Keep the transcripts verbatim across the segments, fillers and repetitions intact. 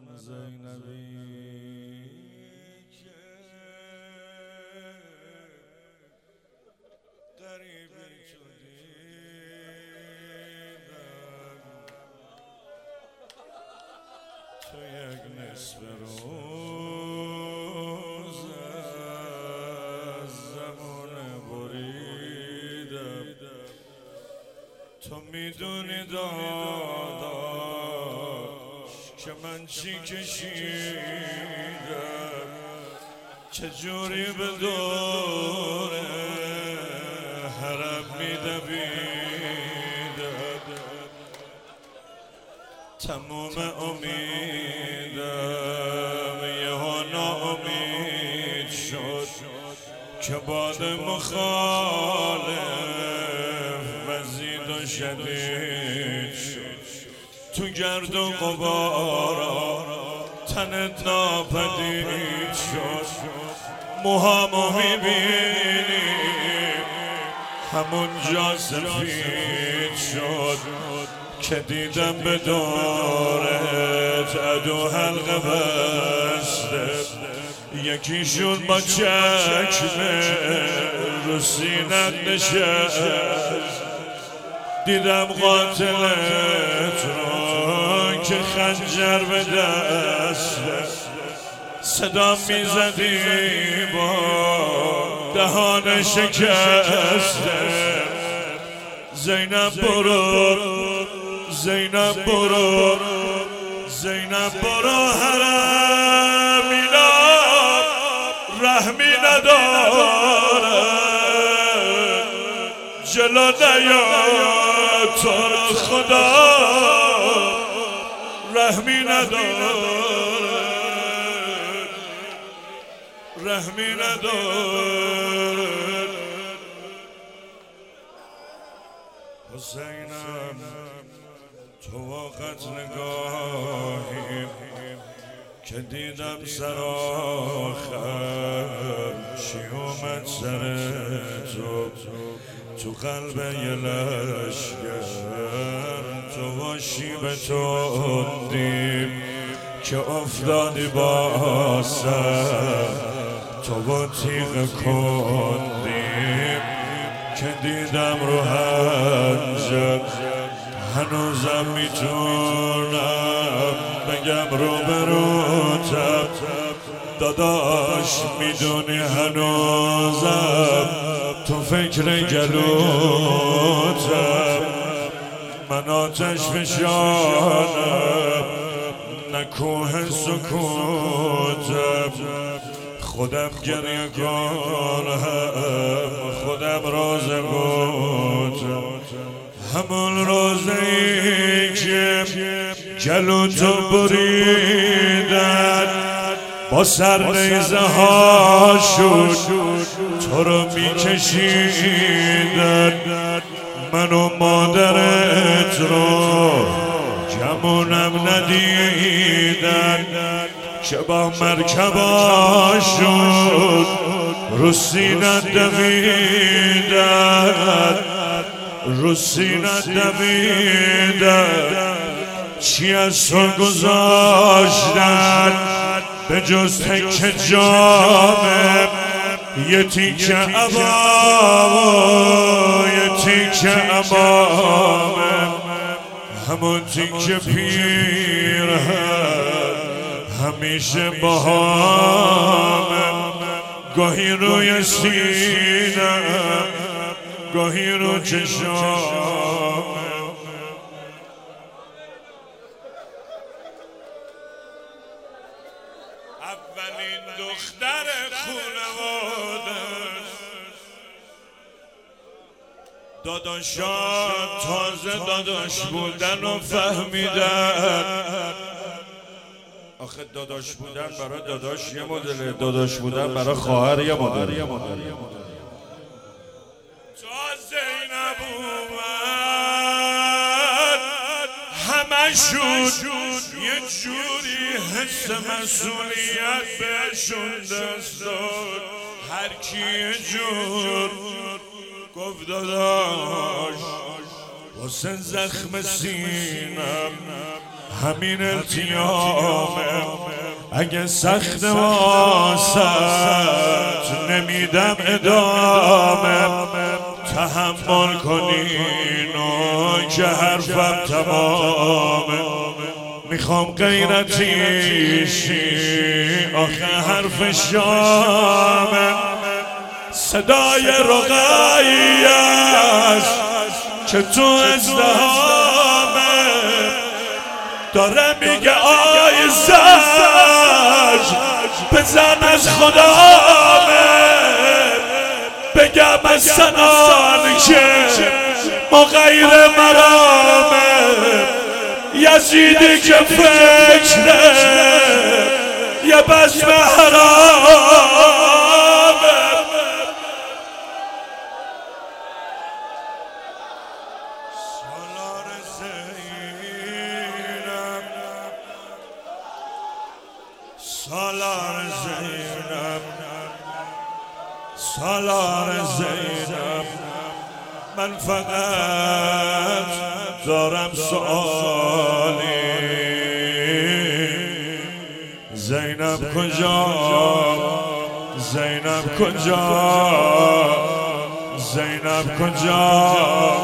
زینبی که قریبی تو دیدم تو یک نصف روز از زمانه بریدم تو میدونی داداش که من چی کشیدم چجوری به دور حرم میدویدم تموم امیدم یهو ناامید شد که باد مخالف وزید و شدید شد تو گرد و غبارا تنت ناپدید شد موهامو میبینی همونجا سفید شد که دیدم به دورت عدو حلقه بسته یکیشون با چکمه رو سینت نشست دیدم قاتلت رو که خنجر به دسته صدا میزدی با دهان شکسته زینب برو زینب برو زینب برو حرمینا رحمی نداره جلو نیا تو را خدا رحمی نداره رحمی نداره حسینم تو وقت نگاهی که دیدم سراخم چی اومد سر تو تو قلب یه لشگر تو باشی به تو دیم که افتادی با سر تو با تیغ کندیم که دیدم رو هنجر هنوزم میتونم بگم رو بروتم داداش میدونی هنوزم تو فکر گلوتم من آتش فشانم نکوه سکوتم خودم گریه کنم خودم راز بودم همون روزی که جلو تو بریدن با سر نیزه ها شد تو رو میکشیدن من و مادرت رو گمونم ندیدن که با مرکبا شد رو سینت دویدن رو سینت دویدن چی از تو گذاشتن به جز تک جامه یه تیکه عبا یه تیکه عبامه همون تیکه پیرهن همیشه با همه گاهی روی سینه گاهی رو چشامه اولین دختر خونواده داداشان تازه داداش بودن و فهمیدن آخه داداش بودن برای داداش یه مدله داداش بودن برای خواهر یه مدل تا زینب اومد همشون یه جوری حس مسئولیت بهشون دست داد هر کی یه جور گفت داداش حسین زخم سینم همین التیامه، اگه سخت واسط نمیدم ادامه، تحمل کنین و که حرفم تمامه. میخوام غیرتی شی آخه حرف شامه، صدای رقیه است که تو ازدهامه، داره میگه آی زج بزن از خدامه، بگم از سنان که ما غیر مرامه، یزیدی که فکره یه بزم حرامه. سالار زینب، سالار زینب، سالار زینب، من فقط دارم سوالی، زینب کجا، زینب کجا، زینب کجا،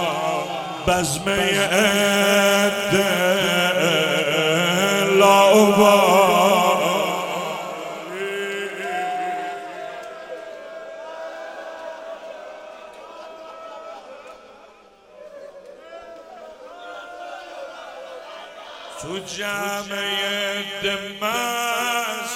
بزمه عده لاوبا. تو جامعه دمس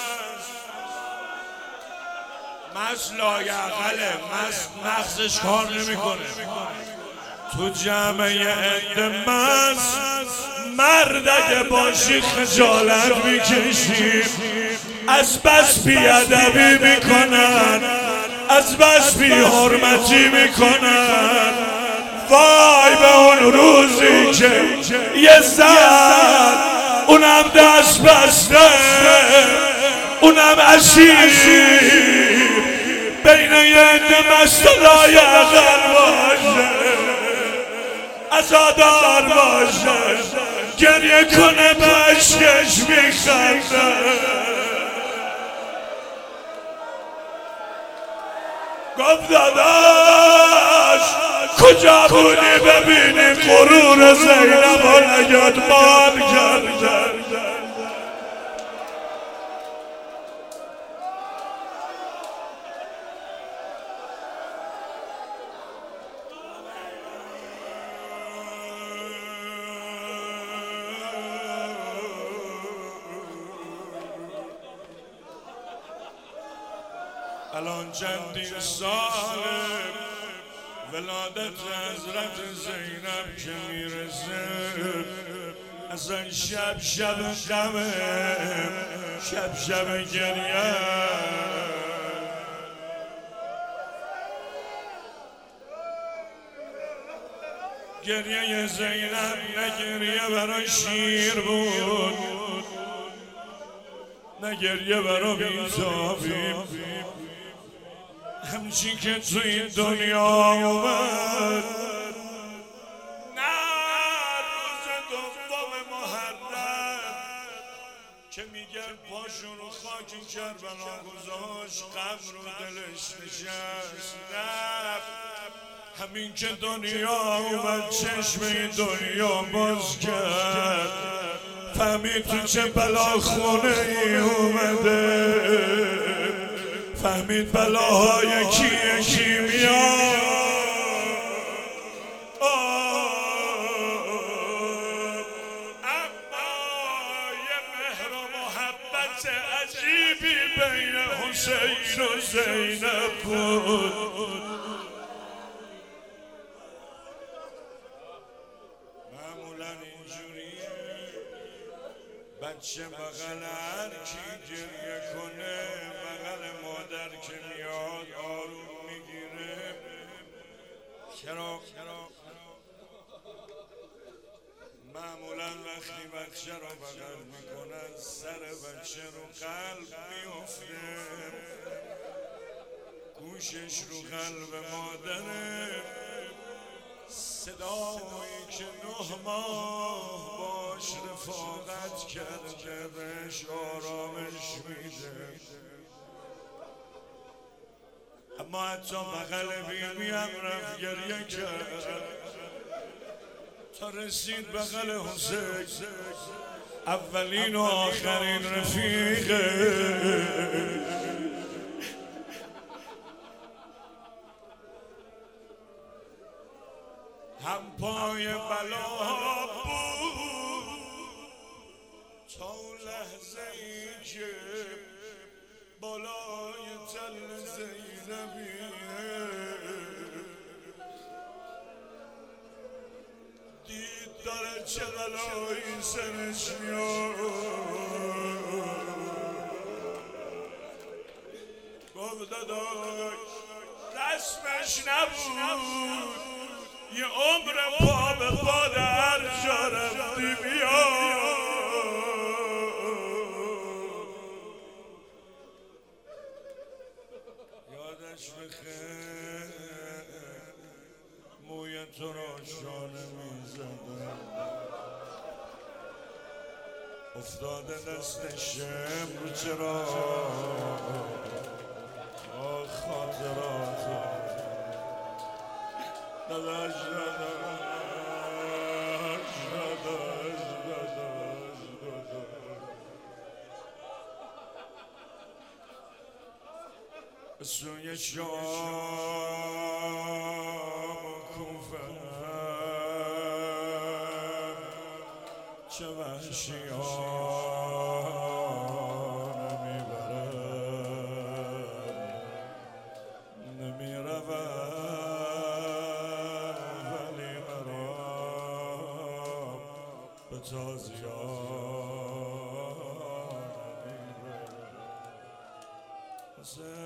مس لایقله، مس مغزش کار نمیکنه. تو جامعه دمس مرد اگه باشی خجالت میکشی، از بس بیادبی میکنن، از بس بی حرمتی میکنن. وای به اون روزی که یه زن اونم دست بسته، اونم اسیر بین یه عده مست لایقل باشه، عزادار باشه، گریه کنه بشکش میخنده. گفت داداش کجا بودی ببینی غرور زینب و نگاد مال کردن. الان چندین ساله ولادت حضرت زینب که میرسه، اصلا شب شب غمه، شب شب گریه. گریه زینب نه گریه برای شیر بود، نه گریه برای بی‌تابی، همچین که تو این دنیا اومد. نه روز دوم محرم که میگن پاشون رو خاک کربلا گذاشت، غم رو دلش نشست. نه همین که دنیا اومد چشم این دنیا باز کرد، فهمید تو چه بلا خونه ای اومده، فهمید بلاهای کیه کیمیا. اما یه مهر و محبت عجیبی بین حسین و زینب بود. معمولا اینجوریه، بچه بغل هر کی گریه کنه، بغل مادر که میاد آروم میگیره. چرا؟ معمولا وقتی بچه رو بغل میکنن سر بچه رو قلب میفته، گوشش رو قلب مادره. صدایی که نه ماه باش باش رفاقت کرده بهش آرامش میده، اما حتی بغل بیبی هم رفت گریه کرد تا رسید بغل حسین، اولین و آخرین رفیقه. هم پای بلا بود تا لحظه ای که بالای تل زینبیه دید داره چه بلایی سرش میاد، گفت داداش رسمش نبود یه عمر پا به پا در جا رفتی بیا. یادش بخیر موی تو را شانه میزدم، افتاده دستش امرو چرا خاطرات داداش داداش داداش داداش داداش سوی شام کوفه چه وحشیانه میبرد نمیرود به تازیانه میبرد.